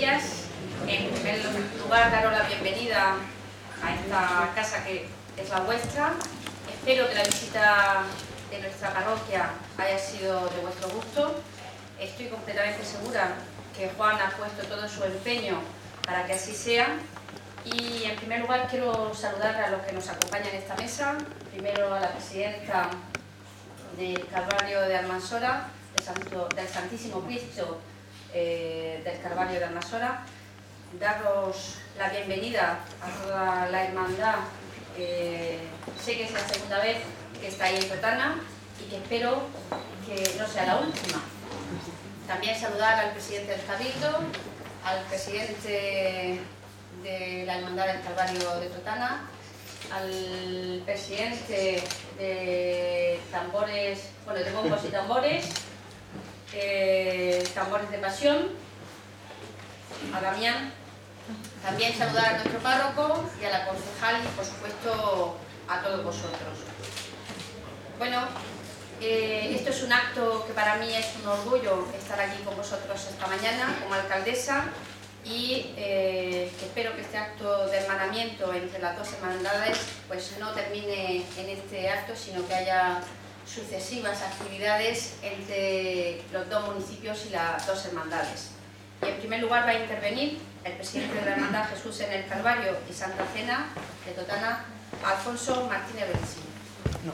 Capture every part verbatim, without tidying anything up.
días. En primer lugar, daros la bienvenida a esta casa que es la vuestra. Espero que la visita de nuestra parroquia haya sido de vuestro gusto. Estoy completamente segura que Juan ha puesto todo su empeño para que así sea. Y en primer lugar quiero saludar a los que nos acompañan en esta mesa. Primero a la presidenta del Calvario de Almansora, del, Santo, del Santísimo Cristo eh, del Calvario de Almansora. Daros la bienvenida a toda la hermandad. Eh, sé que es la segunda vez que está ahí en Totana y que espero que no sea la última. También saludar al presidente del Cabildo, al presidente de la Hermandad del Calvario de Totana, al presidente de tambores, bueno, de bombos y tambores, eh, tambores de pasión, a Damián. También saludar a nuestro párroco y a la concejal y, por supuesto, a todos vosotros. Bueno, eh, esto es un acto que para mí es un orgullo estar aquí con vosotros esta mañana como alcaldesa y eh, que espero que este acto de hermanamiento entre las dos hermandades pues no termine en este acto, sino que haya sucesivas actividades entre los dos municipios y las dos hermandades. Y en primer lugar va a intervenir el presidente de la Hermandad Jesús en el Calvario y Santa Cena de Totana, Alfonso Martínez Belchín. No,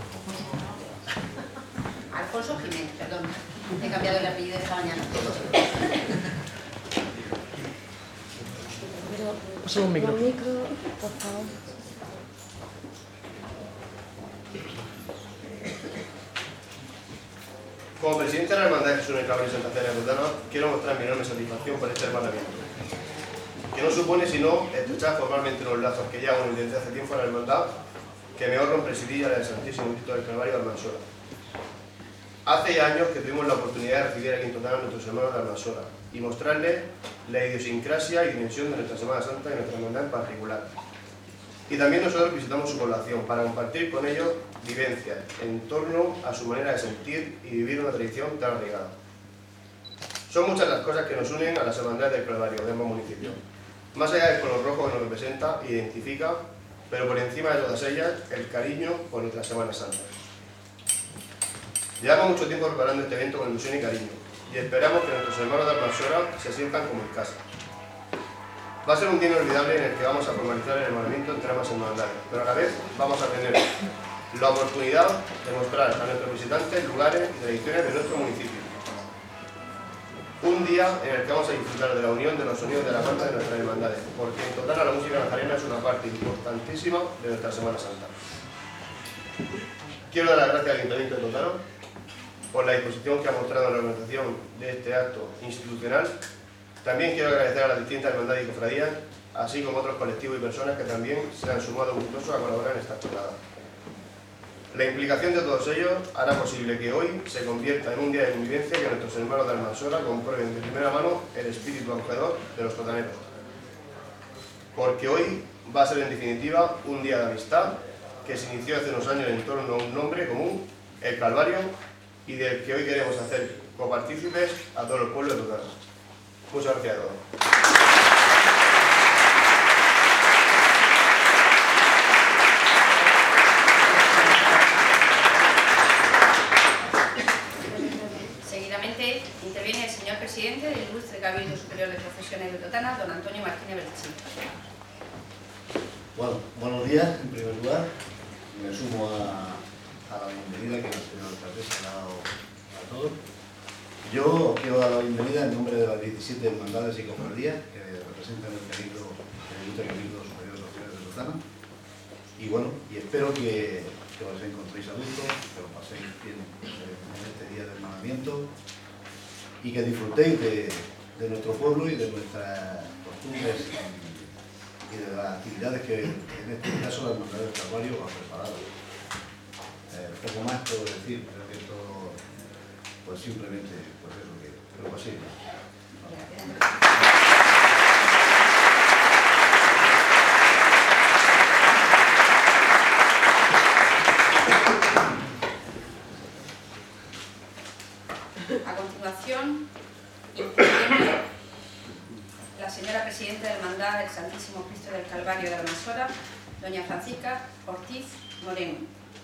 no. Alfonso Jiménez, perdón. He cambiado el apellido esta mañana. Solo un micro. micro, por favor. Como presidente de la Hermandad de Jesús en el Calvario y Santa Cena de Totana, quiero mostrar mi enorme satisfacción por este hermanamiento, que no supone sino estrechar formalmente los lazos que ya unen desde hace tiempo a la Hermandad, que me honran presidir a la del Santísimo Cristo del Calvario de Almansora. Hace ya años que tuvimos la oportunidad de recibir aquí en Totana a nuestros hermanos de Almansora y mostrarles la idiosincrasia y dimensión de nuestra Semana Santa y nuestra hermandad en particular. Y también nosotros visitamos su población para compartir con ellos vivencias en torno a su manera de sentir y vivir una tradición tan arraigada. Son muchas las cosas que nos unen a las hermandades del Calvario de ambos municipios, más allá del color rojo que nos representa e identifica, pero por encima de todas ellas, el cariño por nuestra Semana Santa. Llevamos mucho tiempo preparando este evento con ilusión y cariño, y esperamos que nuestros hermanos de Almansora se sientan como en casa. Va a ser un día inolvidable en el que vamos a formalizar el hermanamiento entre ambas hermandades, pero a la vez vamos a tener la oportunidad de mostrar a nuestros visitantes lugares y tradiciones de nuestro municipio. Un día en el que vamos a disfrutar de la unión de los sonidos de la banda de nuestras hermandades, porque en Totana la música nazarena es una parte importantísima de nuestra Semana Santa. Quiero dar las gracias al Ayuntamiento de Totana por la disposición que ha mostrado en la organización de este acto institucional. También quiero agradecer a las distintas hermandades y cofradías, así como a otros colectivos y personas que también se han sumado gustosos a colaborar en esta jornada. La implicación de todos ellos hará posible que hoy se convierta en un día de convivencia y que nuestros hermanos de Almansora comprueben de primera mano el espíritu acogedor de los totaneros. Porque hoy va a ser en definitiva un día de amistad que se inició hace unos años en torno a un nombre común, el Calvario, y del que hoy queremos hacer copartícipes a todos los pueblos de Totana. Muchas gracias a todos. Seguidamente interviene el señor presidente del Ilustre Cabildo Superior de Profesiones de Totana, don Antonio Martínez Belchín. Bueno, buenos días, en primer lugar. Me sumo a, a la bienvenida que el señor alcaldesa ha dado a todos. Yo quiero dar la bienvenida en nombre de las diecisiete hermandades y cofradías que representan el Cabildo, el Ilustre Cabildo Superior de Profesiones de Totana. Y bueno, y espero que, que os encontréis a gusto, que lo paséis bien en este día de hermanamiento y que disfrutéis de, de nuestro pueblo y de nuestras costumbres y, y de las actividades que en este caso la Hermandad del Calvario ha preparado. Eh, poco más puedo decir, creo que esto pues simplemente pues eso, que, que lo paséis bien. A continuación, interviene señora presidenta de la Hermandad del Santísimo Cristo del Calvario de Almanzora, doña Francisca Ortiz Moreno.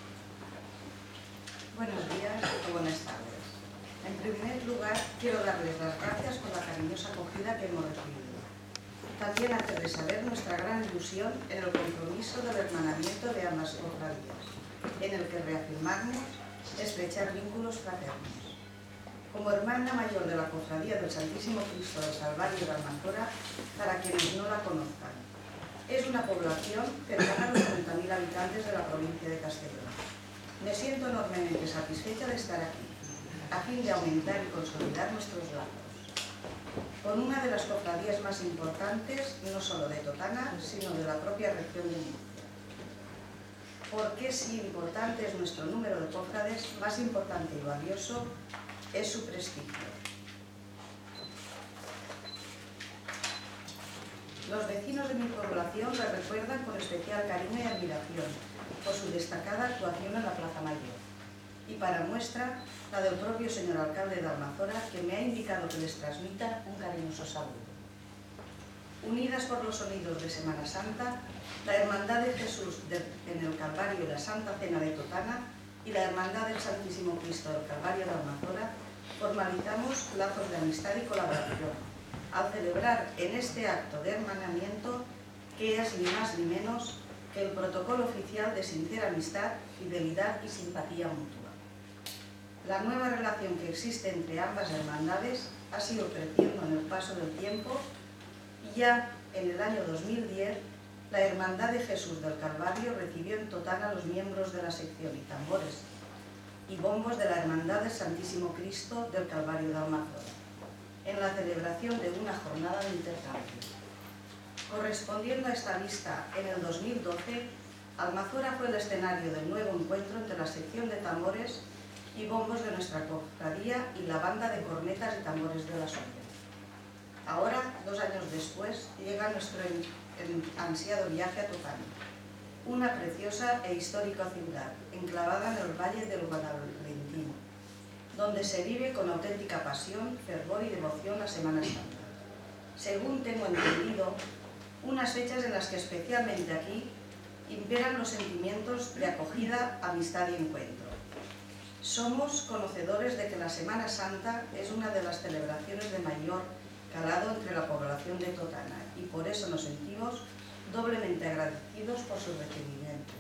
Buenos días o buenas tardes. En primer lugar, quiero darles las gracias por la cariñosa acogida que hemos recibido. También hacerles saber nuestra gran ilusión en el compromiso del hermanamiento de ambas cofradías, en el que reafirmamos estrechar vínculos fraternos. Como hermana mayor de la Cofradía del Santísimo Cristo del Calvario de Almanzora, para quienes no la conozcan, es una población cercana a los treinta mil habitantes de la provincia de Castellón. Me siento enormemente satisfecha de estar aquí, a fin de aumentar y consolidar nuestros lazos, con una de las cofradías más importantes, no solo de Totana, sino de la propia región de Murcia. ¿Por qué si importante es nuestro número de cofrades, más importante y valioso es su prestigio? Los vecinos de mi población la recuerdan con especial cariño y admiración por su destacada actuación en la Plaza Mayor. Y para muestra, la del propio señor alcalde de Almanzora, que me ha indicado que les transmita un cariñoso saludo. Unidas por los sonidos de Semana Santa, la Hermandad de Jesús de, en el Calvario y la Santa Cena de Totana y la Hermandad del Santísimo Cristo del Calvario de Almanzora formalizamos lazos de amistad y colaboración al celebrar en este acto de hermanamiento que es ni más ni menos que el protocolo oficial de sincera amistad, fidelidad y simpatía mutua. La nueva relación que existe entre ambas hermandades ha sido creciendo en el paso del tiempo y ya en el año dos mil diez la Hermandad de Jesús del Calvario recibió en Totana a los miembros de la sección y tambores y bombos de la Hermandad del Santísimo Cristo del Calvario de Almanzora, en la celebración de una jornada de intercambio. Correspondiendo a esta lista, en el dos mil doce, Almanzora fue el escenario del nuevo encuentro entre la sección de tambores y bombos de nuestra cofradía y la banda de cornetas y tambores de la Sombra. Ahora, dos años después, llega nuestro ansiado viaje a Totana, una preciosa e histórica ciudad, enclavada en el Valle del Guadalentino, donde se vive con auténtica pasión, fervor y devoción la Semana Santa. Según tengo entendido, unas fechas en las que especialmente aquí imperan los sentimientos de acogida, amistad y encuentro. Somos conocedores de que la Semana Santa es una de las celebraciones de mayor calado entre la población de Totana y por eso nos sentimos doblemente agradecidos por su recibimiento.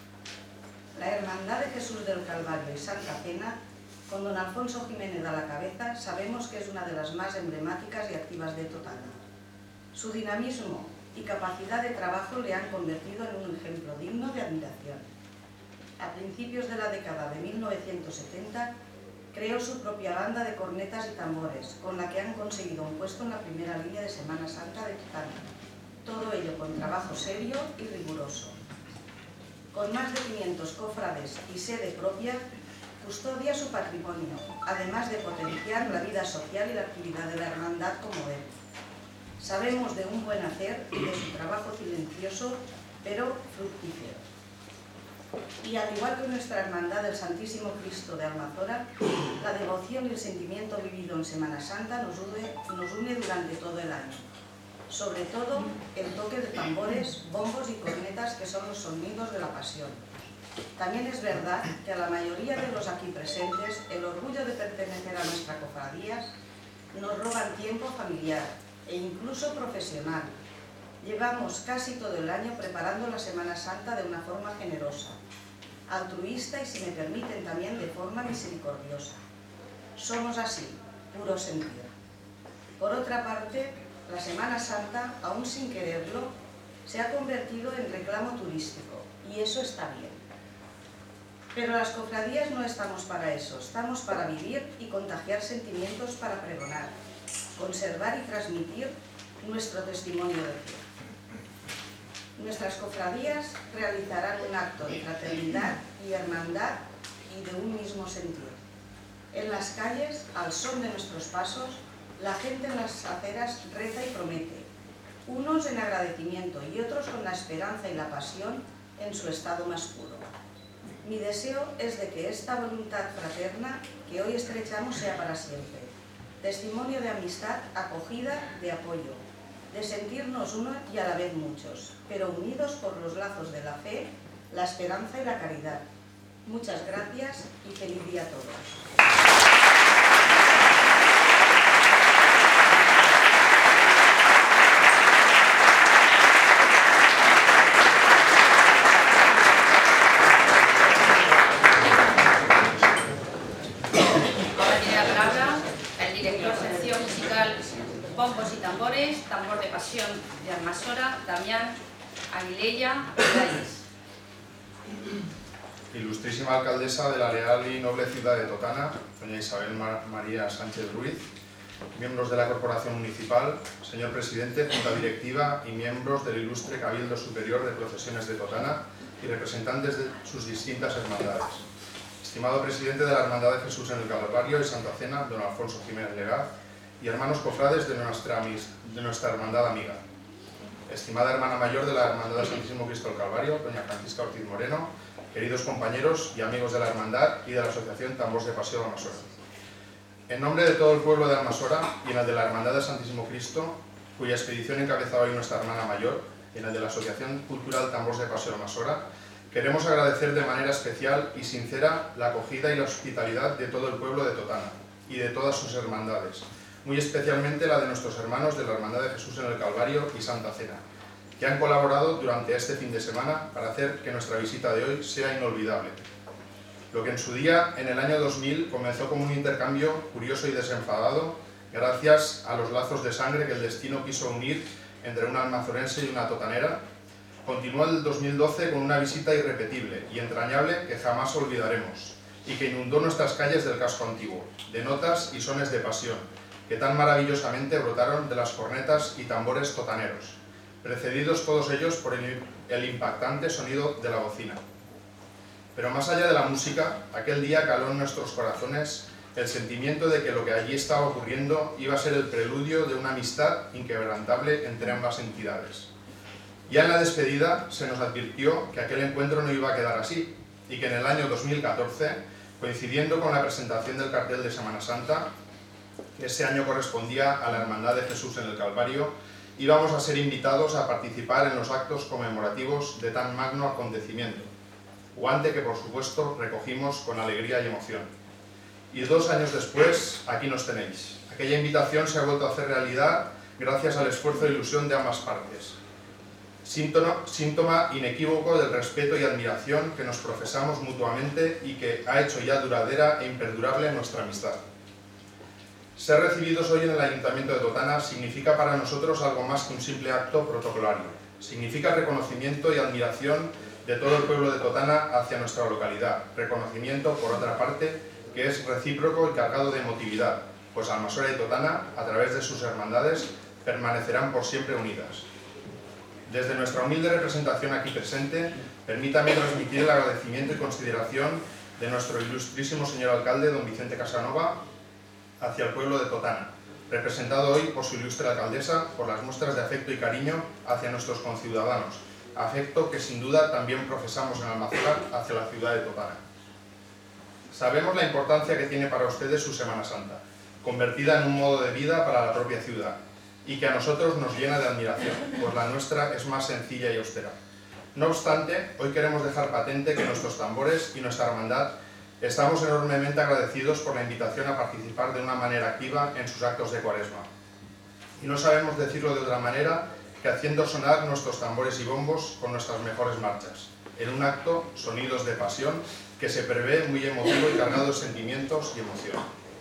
La Hermandad de Jesús del Calvario y Santa Cena, con don Alfonso Jiménez a la cabeza, sabemos que es una de las más emblemáticas y activas de Totana. Su dinamismo y capacidad de trabajo le han convertido en un ejemplo digno de admiración. A principios de la década de mil novecientos setenta, creó su propia banda de cornetas y tambores, con la que han conseguido un puesto en la primera línea de Semana Santa de Totana. Todo ello con trabajo serio y riguroso. Con más de quinientos cofrades y sede propia, custodia su patrimonio, además de potenciar la vida social y la actividad de la hermandad como él. Sabemos de un buen hacer y de su trabajo silencioso, pero fructífero. Y al igual que nuestra hermandad del Santísimo Cristo de Almanzora, la devoción y el sentimiento vivido en Semana Santa nos une, nos une durante todo el año. Sobre todo el toque de tambores, bombos y cornetas que son los sonidos de la pasión. También es verdad que a la mayoría de los aquí presentes el orgullo de pertenecer a nuestra cofradía nos roba el tiempo familiar e incluso profesional. Llevamos casi todo el año preparando la Semana Santa de una forma generosa, altruista y, si me permiten, también de forma misericordiosa. Somos así, puro sentido. Por otra parte, la Semana Santa, aún sin quererlo, se ha convertido en reclamo turístico, y eso está bien. Pero las cofradías no estamos para eso, estamos para vivir y contagiar sentimientos para pregonar, conservar y transmitir nuestro testimonio de fe. Nuestras cofradías realizarán un acto de fraternidad y hermandad y de un mismo sentido. En las calles, al son de nuestros pasos, la gente en las aceras reza y promete, unos en agradecimiento y otros con la esperanza y la pasión en su estado más puro. Mi deseo es de que esta voluntad fraterna que hoy estrechamos sea para siempre, testimonio de amistad, acogida, de apoyo, de sentirnos uno y a la vez muchos, pero unidos por los lazos de la fe, la esperanza y la caridad. Muchas gracias y feliz día a todos. Bombos y tambores, tambor de pasión de Almasora, Damián Aguilella Reyes. Ilustrísima alcaldesa de la leal y noble ciudad de Totana, doña Isabel María Sánchez Ruiz, miembros de la Corporación Municipal, señor presidente, junta directiva y miembros del ilustre Cabildo Superior de Procesiones de Totana y representantes de sus distintas hermandades. Estimado presidente de la Hermandad de Jesús en el Calvario y Santa Cena, don Alfonso Jiménez Legaz, y hermanos cofrades de nuestra, de nuestra hermandad amiga. Estimada hermana mayor de la Hermandad del Santísimo Cristo del Calvario, doña Francisca Ortiz Moreno, queridos compañeros y amigos de la hermandad y de la Asociación Tambors de Paseo de Almasora. En nombre de todo el pueblo de Almasora y en el de la Hermandad del Santísimo Cristo, cuya expedición encabeza hoy nuestra hermana mayor, y en el de la Asociación Cultural Tambors de Paseo de Almasora, queremos agradecer de manera especial y sincera la acogida y la hospitalidad de todo el pueblo de Totana y de todas sus hermandades, muy especialmente la de nuestros hermanos de la Hermandad de Jesús en el Calvario y Santa Cena, que han colaborado durante este fin de semana para hacer que nuestra visita de hoy sea inolvidable. Lo que en su día, en el año dos mil, comenzó como un intercambio curioso y desenfadado, gracias a los lazos de sangre que el destino quiso unir entre una almazorense y una totanera, continuó el dos mil doce con una visita irrepetible y entrañable que jamás olvidaremos, y que inundó nuestras calles del casco antiguo, de notas y sones de pasión, que tan maravillosamente brotaron de las cornetas y tambores totaneros, precedidos todos ellos por el, el impactante sonido de la bocina. Pero más allá de la música, aquel día caló en nuestros corazones el sentimiento de que lo que allí estaba ocurriendo iba a ser el preludio de una amistad inquebrantable entre ambas entidades. Ya en la despedida se nos advirtió que aquel encuentro no iba a quedar así, y que en el año dos mil catorce, coincidiendo con la presentación del cartel de Semana Santa, que ese año correspondía a la Hermandad de Jesús en el Calvario, íbamos a ser invitados a participar en los actos conmemorativos de tan magno acontecimiento, guante que por supuesto recogimos con alegría y emoción. Y dos años después, aquí nos tenéis. Aquella invitación se ha vuelto a hacer realidad gracias al esfuerzo e ilusión de ambas partes. Síntoma, síntoma inequívoco del respeto y admiración que nos profesamos mutuamente y que ha hecho ya duradera e imperdurable nuestra amistad. Ser recibidos hoy en el Ayuntamiento de Totana significa para nosotros algo más que un simple acto protocolario. Significa reconocimiento y admiración de todo el pueblo de Totana hacia nuestra localidad. Reconocimiento, por otra parte, que es recíproco y cargado de emotividad, pues Almasora y Totana, a través de sus hermandades, permanecerán por siempre unidas. Desde nuestra humilde representación aquí presente, permítame transmitir el agradecimiento y consideración de nuestro ilustrísimo señor alcalde, don Vicente Casanova, hacia el pueblo de Totana, representado hoy por su ilustre alcaldesa, por las muestras de afecto y cariño hacia nuestros conciudadanos, afecto que sin duda también profesamos en Almasora hacia la ciudad de Totana. Sabemos la importancia que tiene para ustedes su Semana Santa, convertida en un modo de vida para la propia ciudad, y que a nosotros nos llena de admiración, pues la nuestra es más sencilla y austera. No obstante, hoy queremos dejar patente que nuestros tambores y nuestra hermandad estamos enormemente agradecidos por la invitación a participar de una manera activa en sus actos de Cuaresma. Y no sabemos decirlo de otra manera que haciendo sonar nuestros tambores y bombos con nuestras mejores marchas, en un acto, sonidos de pasión, que se prevé muy emotivo y cargado de sentimientos y emoción.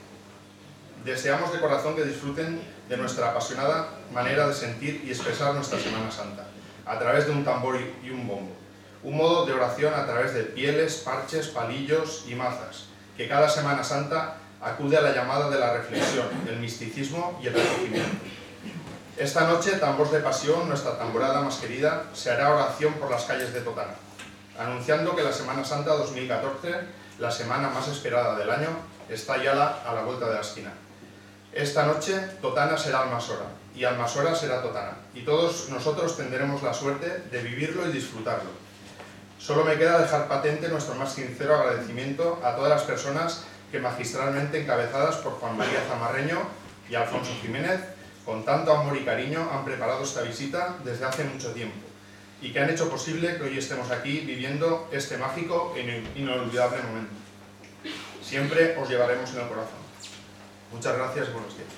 Deseamos de corazón que disfruten de nuestra apasionada manera de sentir y expresar nuestra Semana Santa, a través de un tambor y un bombo. Un modo de oración a través de pieles, parches, palillos y mazas, que cada Semana Santa acude a la llamada de la reflexión, el misticismo y el recogimiento. Esta noche, Tambors de Pasión, nuestra tamborada más querida, se hará oración por las calles de Totana, anunciando que la Semana Santa dos mil catorce, la semana más esperada del año, está ya a la vuelta de la esquina. Esta noche, Totana será Almasora, y Almasora será Totana, y todos nosotros tendremos la suerte de vivirlo y disfrutarlo. Solo me queda dejar patente nuestro más sincero agradecimiento a todas las personas que magistralmente encabezadas por Juan María Zamarreño y Alfonso Jiménez con tanto amor y cariño han preparado esta visita desde hace mucho tiempo y que han hecho posible que hoy estemos aquí viviendo este mágico e inolvidable momento. Siempre os llevaremos en el corazón. Muchas gracias y buenos días.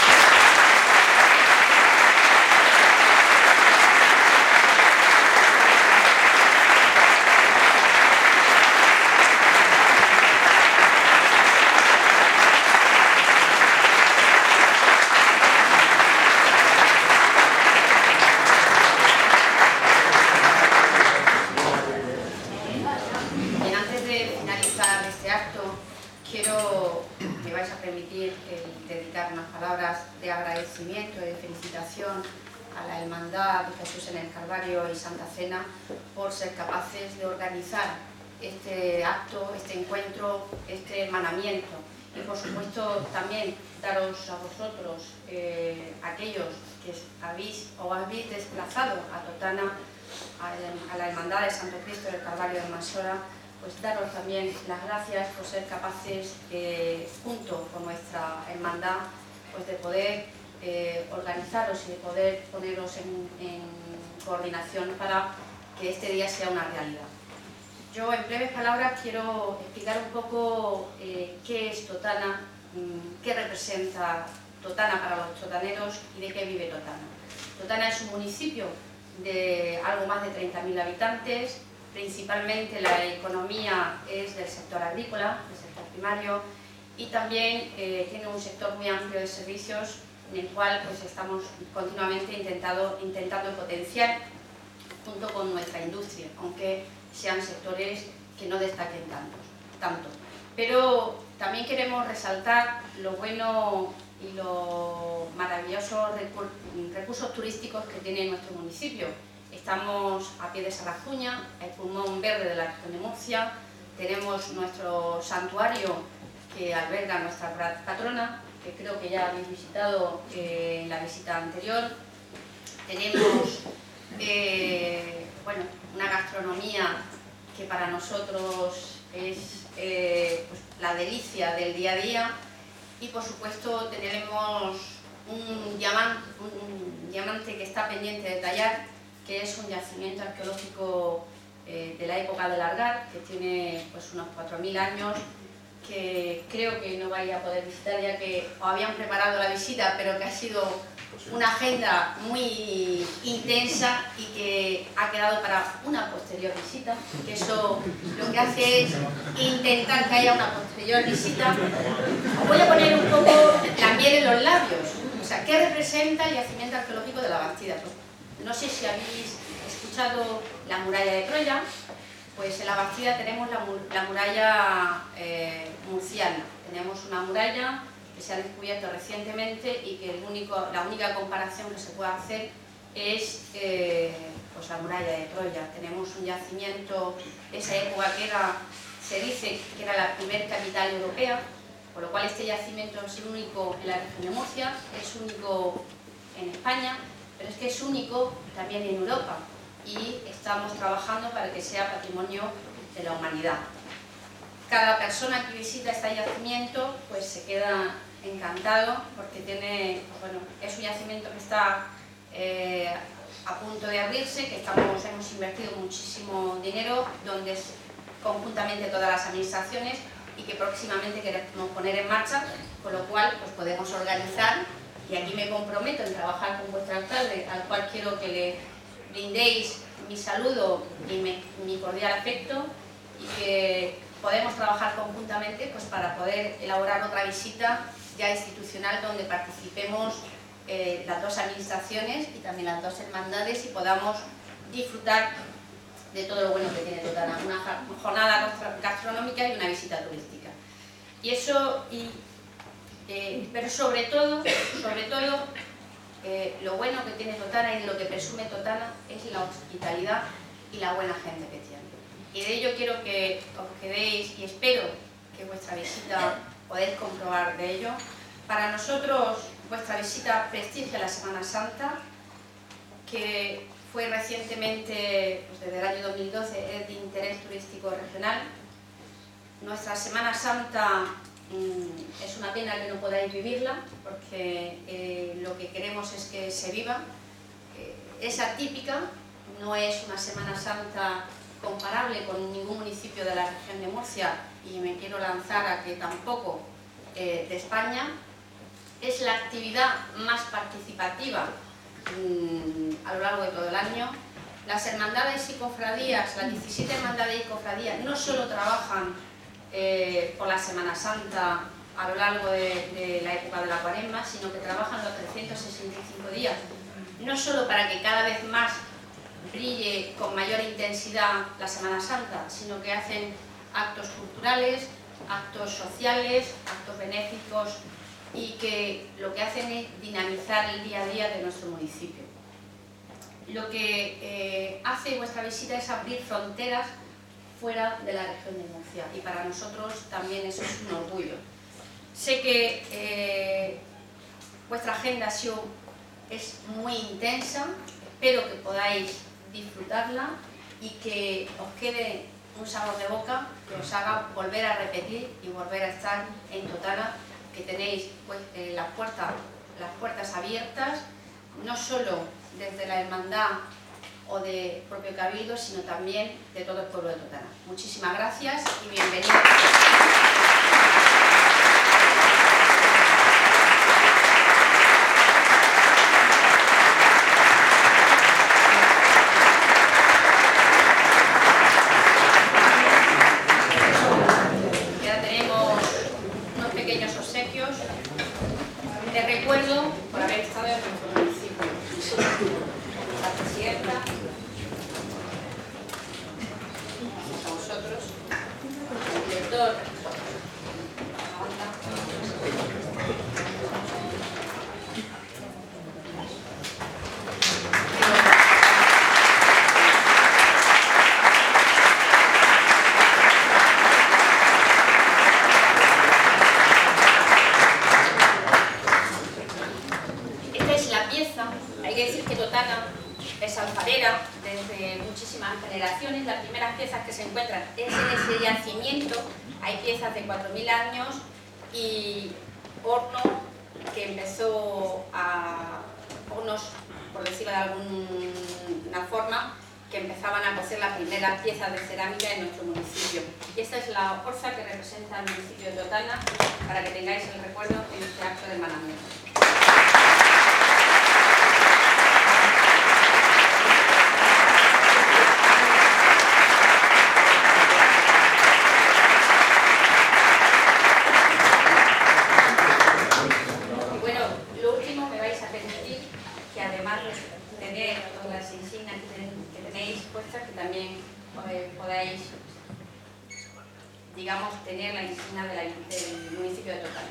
De felicitación a la Hermandad de Jesús en el Calvario y Santa Cena por ser capaces de organizar este acto, este encuentro, este hermanamiento y por supuesto también daros a vosotros, eh, aquellos que habéis o habéis desplazado a Totana, a, a la Hermandad de Santo Cristo del Calvario de Almanzora, pues daros también las gracias por ser capaces, eh, junto con nuestra hermandad, pues de poder Eh, organizaros y de poder poneros en, en coordinación para que este día sea una realidad. Yo en breves palabras quiero explicar un poco eh, qué es Totana, mmm, qué representa Totana para los totaneros y de qué vive Totana. Totana es un municipio de algo más de treinta mil habitantes, principalmente la economía es del sector agrícola, del sector primario, y también eh, tiene un sector muy amplio de servicios en el cual pues, estamos continuamente intentado, intentando potenciar junto con nuestra industria, aunque sean sectores que no destaquen tanto. tanto. Pero también queremos resaltar lo bueno y los maravillosos recur recursos turísticos que tiene nuestro municipio. Estamos a pie de Sarazuña, el pulmón verde de la región de Murcia, tenemos nuestro santuario que alberga a nuestra patrona, que creo que ya habéis visitado eh, en la visita anterior. Tenemos eh, bueno, una gastronomía que para nosotros es eh, pues, la delicia del día a día y por supuesto tenemos un diamante, un diamante que está pendiente de tallar, que es un yacimiento arqueológico eh, de la época del Argar, que tiene pues, unos cuatro mil años, que creo que no vais a poder visitar ya que os habían preparado la visita, pero que ha sido una agenda muy intensa y que ha quedado para una posterior visita, que eso lo que hace es intentar que haya una posterior visita. Os voy a poner un poco la miel en los labios, o sea, ¿qué representa el yacimiento arqueológico de la Bastida? Pues, no sé si habéis escuchado la muralla de Troya. Pues en la Bastida tenemos la, la muralla eh, murciana. Tenemos una muralla que se ha descubierto recientemente y que el único, la única comparación que se puede hacer es eh, pues la muralla de Troya. Tenemos un yacimiento de esa época que era, se dice que era la primer capital europea, por lo cual este yacimiento es el único en la región de Murcia, es único en España, pero es que es único también en Europa. Y estamos trabajando para que sea patrimonio de la humanidad. Cada persona que visita este yacimiento pues se queda encantado porque tiene, bueno, es un yacimiento que está eh, a punto de abrirse, que estamos, hemos invertido muchísimo dinero, donde es conjuntamente todas las administraciones y que próximamente queremos poner en marcha, con lo cual pues podemos organizar, y aquí me comprometo en trabajar con vuestro alcalde, al cual quiero que le brindéis mi saludo y mi, mi cordial afecto y que podemos trabajar conjuntamente pues, para poder elaborar otra visita ya institucional donde participemos eh, las dos administraciones y también las dos hermandades y podamos disfrutar de todo lo bueno que tiene Totana, una jornada gastronómica y una visita turística. Y eso, y, eh, pero sobre todo, sobre todo Eh, lo bueno que tiene Totana y lo que presume Totana es la hospitalidad y la buena gente que tiene. Y de ello quiero que os quedéis y espero que vuestra visita podáis comprobar de ello. Para nosotros vuestra visita prestigia la Semana Santa, que fue recientemente, pues desde el año dos mil doce, es de interés turístico regional. Nuestra Semana Santa mm, es una pena que no podáis vivirla, porque eh, lo que queremos es que se viva. Eh, es atípica, no es una Semana Santa comparable con ningún municipio de la región de Murcia, y me quiero lanzar a que tampoco eh, de España. Es la actividad más participativa mmm, a lo largo de todo el año. Las hermandades y cofradías, las diecisiete hermandades y cofradías, no solo trabajan eh, por la Semana Santa a lo largo de, de la época de la Cuaresma, sino que trabajan los trescientos sesenta y cinco días, no solo para que cada vez más brille con mayor intensidad la Semana Santa, sino que hacen actos culturales, actos sociales, actos benéficos, y que lo que hacen es dinamizar el día a día de nuestro municipio. Lo que eh, hace vuestra visita es abrir fronteras fuera de la región de Murcia, y para nosotros también eso es un orgullo. Sé que eh, vuestra agenda ha sido, es muy intensa, espero que podáis disfrutarla y que os quede un sabor de boca que os haga volver a repetir y volver a estar en Totana, que tenéis pues, eh, las, puertas, las puertas abiertas, no solo desde la hermandad o de propio Cabildo, sino también de todo el pueblo de Totana. Muchísimas gracias y bienvenidos. De recuerdo por haber estado en nuestro municipio. La presidenta, a vosotros, el director, la banda. Hay que decir que Totana es alfarera desde muchísimas generaciones. Las primeras piezas que se encuentran es en ese yacimiento. Hay piezas de cuatro mil años y horno que empezó a... hornos, por decirlo de alguna forma, que empezaban a cocer las primeras piezas de cerámica en nuestro municipio. Y esta es la orza que representa el municipio de Totana, para que tengáis el recuerdo en este acto de hermanamiento. Que también eh, podáis, digamos, tener la insignia de la, del municipio de Totana.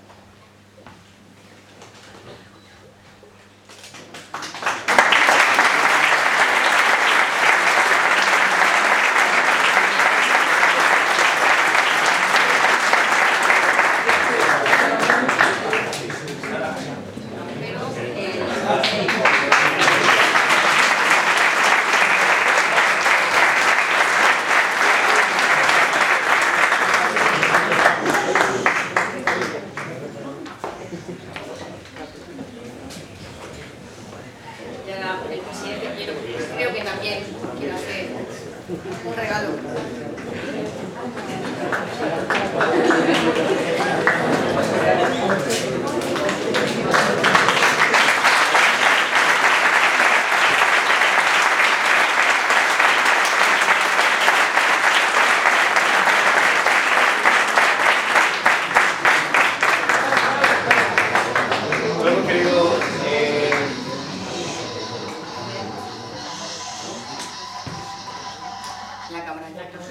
El presidente quiero, creo que también quiero hacer un regalo. Hemos querido eh, la cámara.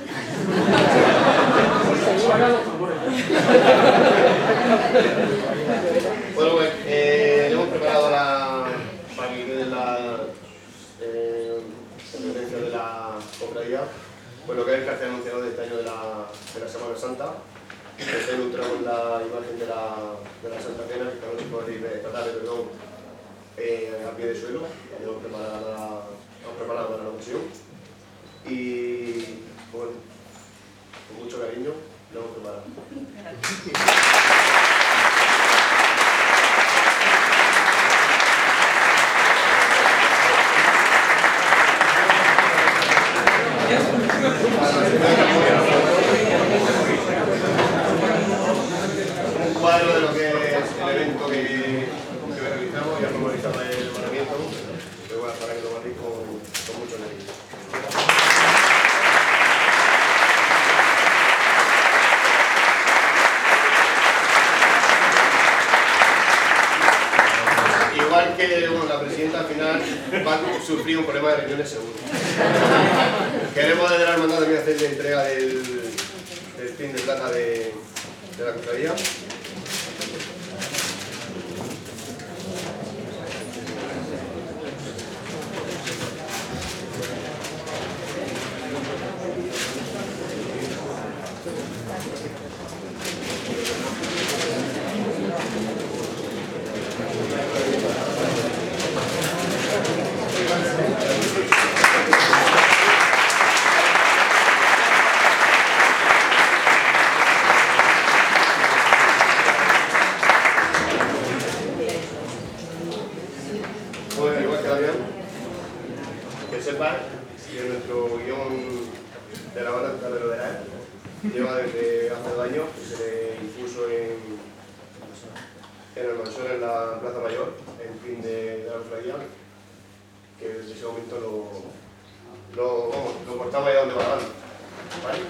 Bueno, pues eh, hemos preparado la, para que quede la eh, sentencia de la cofradía, pues lo que es el cartel anunciado de este año de la, de la Semana Santa. Este ilustramos la imagen de la, de la Santa Cena, que esta noche podéis ver, esta tarde, perdón, eh, a pie de suelo. La hemos preparado, hemos preparado para la ocasión. Y bueno, con mucho cariño lo hemos preparado. Un cuadro de lo que es el evento que, que realizamos, ya hemos realizado el hermanamiento, pero bueno, para que lo veáis con, con mucho nervio. Igual que bueno, la presidenta al final va a sufrir un problema de reuniones seguro. Queremos desde la hermandad también hacer la entrega del, del pin de plata de, de la cofradía. Bueno, igual que Damián, que sepan que nuestro guión de la banda de lo de la lleva desde hace dos años, que se le impuso en, en el Mansor, en la Plaza Mayor, en fin de, de la cofradía, que desde ese momento lo, lo, vamos, lo portamos allá donde va la banda, ¿vale?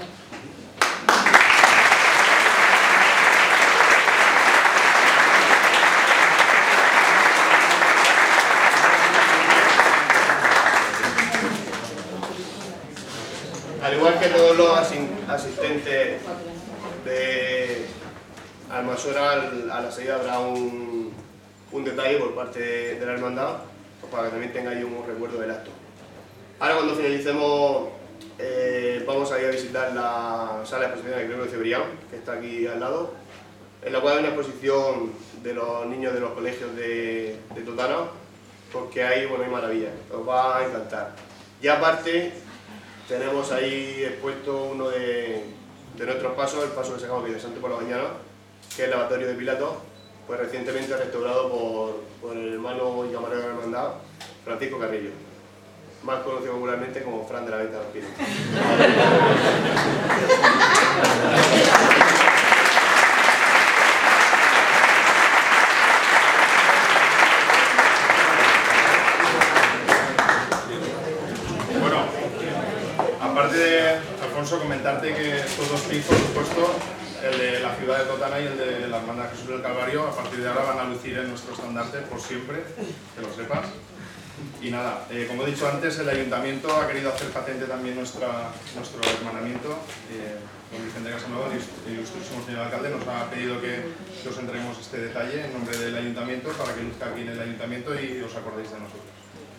Al igual que todos los asistentes de Almasora, a la salida habrá un, un detalle por parte de la hermandad, pues para que también tengáis un recuerdo del acto. Ahora cuando finalicemos eh, vamos a ir a visitar la sala de exposición de Gregorio Cebrián, que está aquí al lado, en la cual hay una exposición de los niños de los colegios de, de Totana, porque hay, bueno, hay maravillas, os va a encantar. Y aparte, tenemos ahí expuesto uno de, de nuestros pasos, el paso que sacamos de Santo por la mañana, que es el lavatorio de Pilatos, pues recientemente restaurado por, por el hermano y camarero de la hermandad, Francisco Carrillo, más conocido popularmente como Fran de la Venta de los Pinos. Alfonso, comentarte que estos dos pins, por supuesto, el de la ciudad de Totana y el de la Hermandad Jesús del Calvario, a partir de ahora van a lucir en nuestro estandarte por siempre, que lo sepas. Y nada, eh, como he dicho antes, el Ayuntamiento ha querido hacer patente también nuestra, nuestro hermanamiento. Eh, don Vicente Casanova, el ilustrísimo señor alcalde, nos ha pedido que, que os entreguemos este detalle en nombre del Ayuntamiento para que luzca aquí en el Ayuntamiento y os acordéis de nosotros.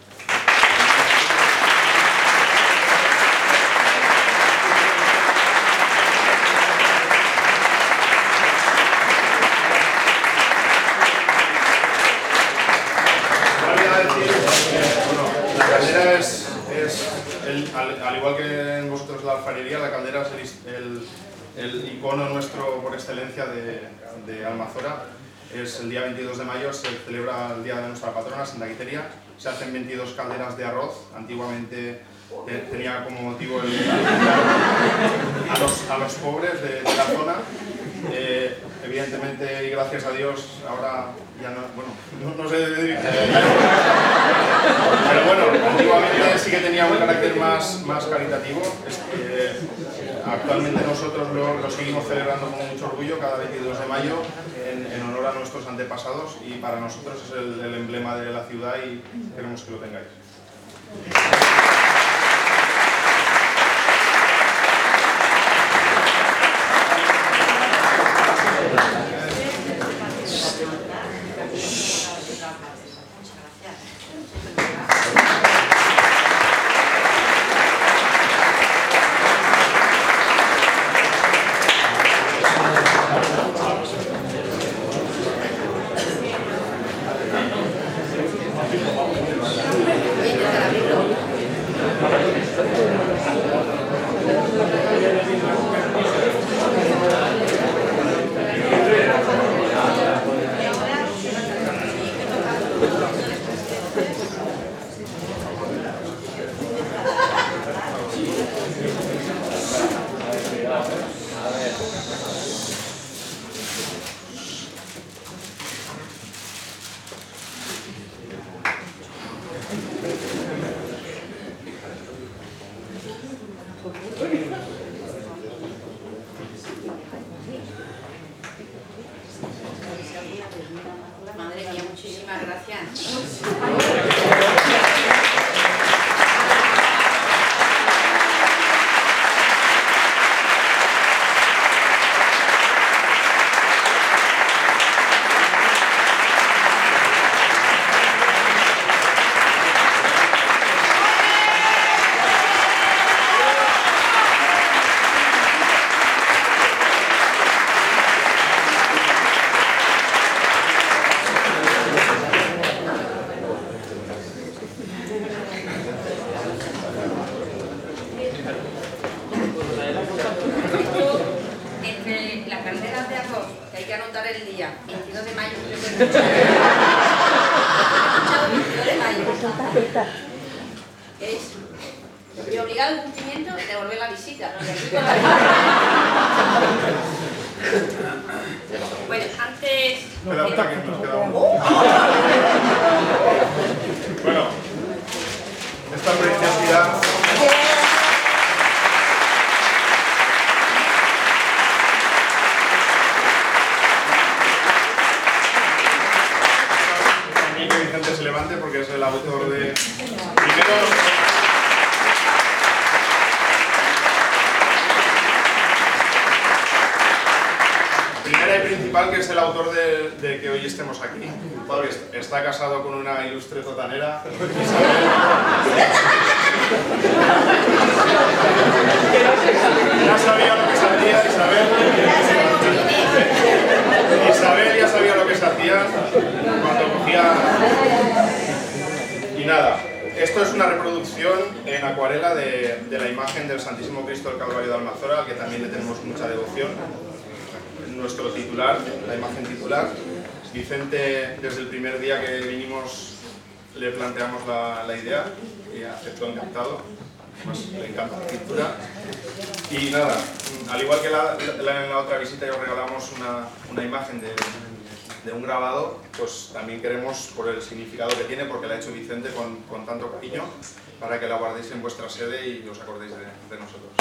Al, al igual que en vosotros la alfarería, la caldera es el, el, el icono nuestro por excelencia de, de Almazora. Es el día veintidós de mayo, se celebra el día de nuestra patrona, Santa Quiteria. Se hacen veintidós calderas de arroz. Antiguamente eh, tenía como motivo el, a, los, a los pobres de, de la zona. Eh, evidentemente, y gracias a Dios, ahora ya no, bueno, no, no sé, eh, pero bueno, antiguamente sí que tenía un carácter más, más caritativo. Es que, actualmente nosotros lo, lo seguimos celebrando con mucho orgullo cada veintidós de mayo en, en honor a nuestros antepasados y para nosotros es el, el emblema de la ciudad y queremos que lo tengáis. Gracias. Es de obligado cumplimiento devolver la visita. Bueno, antes... Espera, espera, que nos queda un... Bueno, esta preciosidad... También que Vicente se levante porque es el autor de... Primero... Primera y principal, que es el autor de, de que hoy estemos aquí. Pablo está casado con una ilustre totanera, Isabel. Ya sabía lo que se hacía, Isabel. Isabel ya sabía lo que se hacía cuando cogía... Y nada, esto es una reproducción en acuarela de, de la imagen del Santísimo Cristo del Calvario de Almanzora, al que también le tenemos mucha devoción. Nuestro titular, la imagen titular. Vicente, desde el primer día que vinimos, le planteamos la, la idea y aceptó encantado. Además, le encanta la pintura. Y nada, al igual que la, la, en la otra visita ya os regalamos una, una imagen de, de un grabado, pues también queremos, por el significado que tiene, porque la ha hecho Vicente con, con tanto cariño, para que la guardéis en vuestra sede y os acordéis de, de nosotros.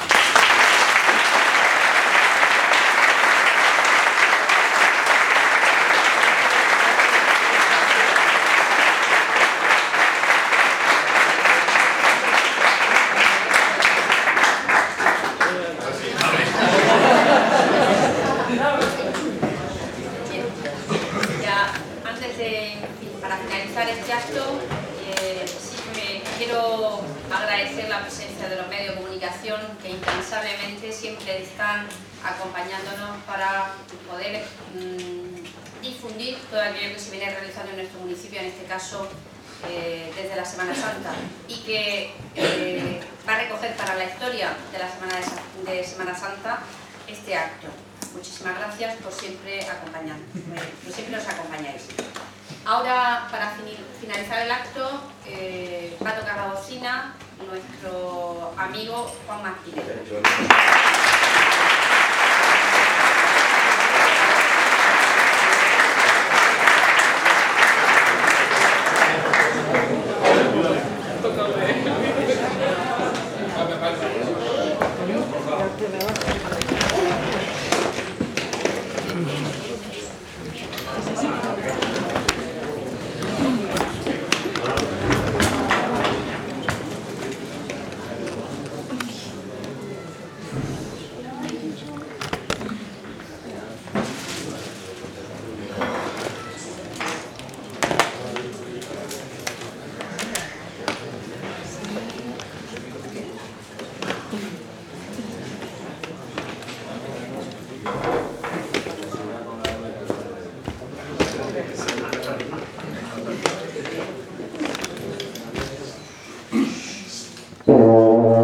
Que incansablemente siempre están acompañándonos para poder mmm, difundir todo aquello que se viene realizando en nuestro municipio, en este caso eh, desde la Semana Santa, y que eh, va a recoger para la historia de la Semana de, de Semana Santa este acto. Muchísimas gracias por siempre acompañarnos, por siempre nos acompañáis. Ahora, para finalizar el acto, eh, va a tocar la bocina nuestro amigo Juan Martínez. Oh.